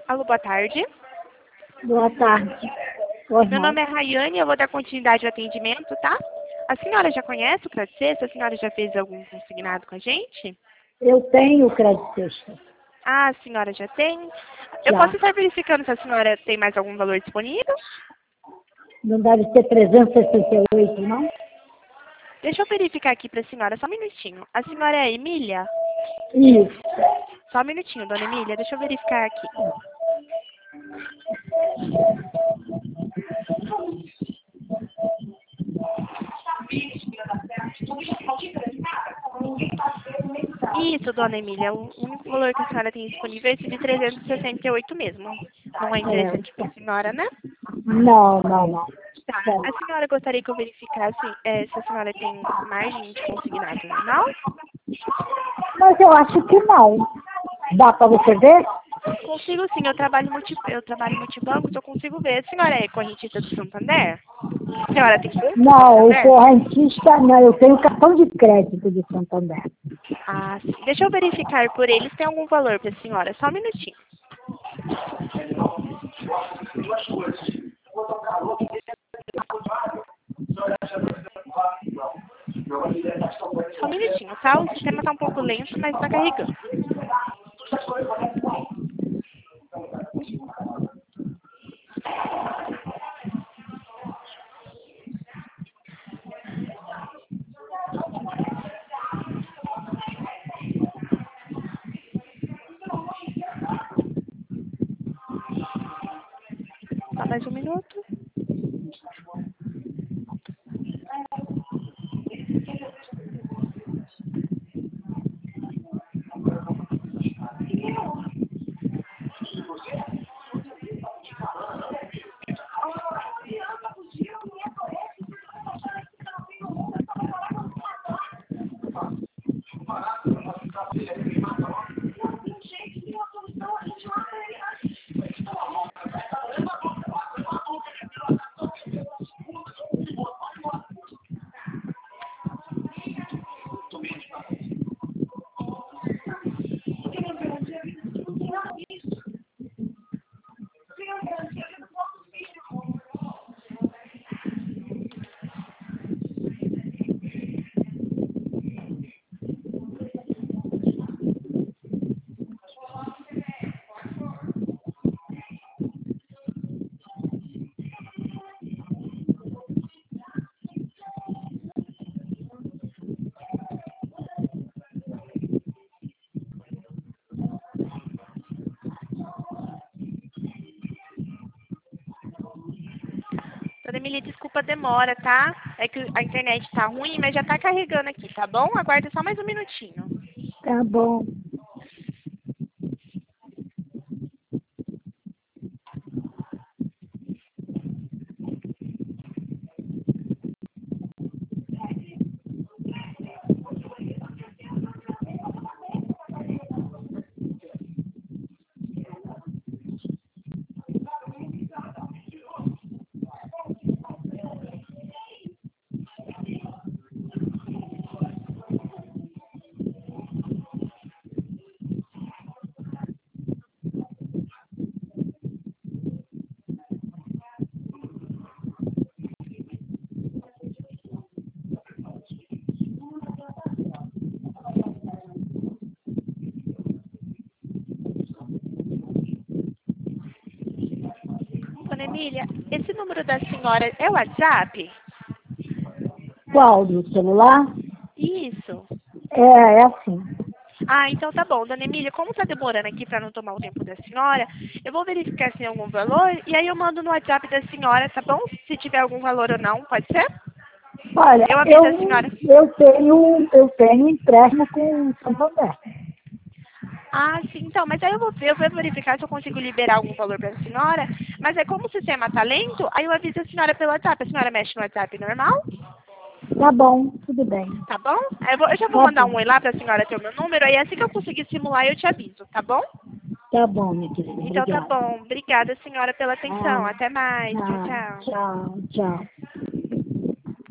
Alô, boa tarde. Boa tarde. Oi, Meu nome é Rayane e eu vou dar continuidade ao atendimento, tá? A senhora já conhece o Crédito Sexta? A senhora já fez algum consignado com a gente? Eu tenho crédito sexta. Ah, a senhora já tem? Eu Já. posso estar verificando se a senhora tem mais algum valor disponível? Não deve ser 368, não? Deixa eu verificar aqui para a senhora, só um minutinho. A senhora é Emília? Isso. Só um minutinho, dona Emília, deixa eu verificar aqui. Isso, dona Emília, o único valor que a senhora tem disponível é esse de 368 mesmo. Não é interessante para a senhora, né? Não. Tá. Certo. A senhora gostaria que eu verificasse se a senhora tem margem de consignado normal? Mas eu acho que não. Dá para você ver? Consigo sim, eu trabalho em multibancos, eu consigo ver. A senhora é correntista do Santander? A senhora tem conta no Não, o Santander? correntista não. Eu tenho cartão de crédito de Santander. Ah, sim. Deixa eu verificar por eles se tem algum valor para a senhora. Só um minutinho. Só um minutinho, tá? O sistema tá um pouco lento, mas tá carregando. Só mais um minuto. Dona Emília, desculpa a demora, tá? É que a internet tá ruim, mas já tá carregando aqui, tá bom? Aguarda só mais um minutinho. Tá bom. Dona Emília, esse número da senhora é o WhatsApp? Qual? Do celular? Isso. É assim. Ah, então tá bom. Dona Emília, como tá demorando aqui para não tomar o tempo da senhora, eu vou verificar se tem algum valor e aí eu mando no WhatsApp da senhora, tá bom? Se tiver algum valor ou não, pode ser? Olha, Eu aviso a senhora. eu tenho empréstimo com o Santander. Ah, sim, então, mas aí eu vou verificar se eu consigo liberar algum valor para a senhora, mas é como o sistema tá lento, aí eu aviso a senhora pelo WhatsApp. A senhora mexe no WhatsApp normal? Tá bom, tudo bem. Tá bom? Eu já vou Tá mandar bom. um oi lá pra senhora ter o meu número, aí assim que eu conseguir simular eu te aviso, tá bom? Tá bom, minha querida. Então tá Obrigada. bom. Obrigada, senhora, pela Ah, atenção. Até mais. Tchau, ah, tchau. tchau, tchau.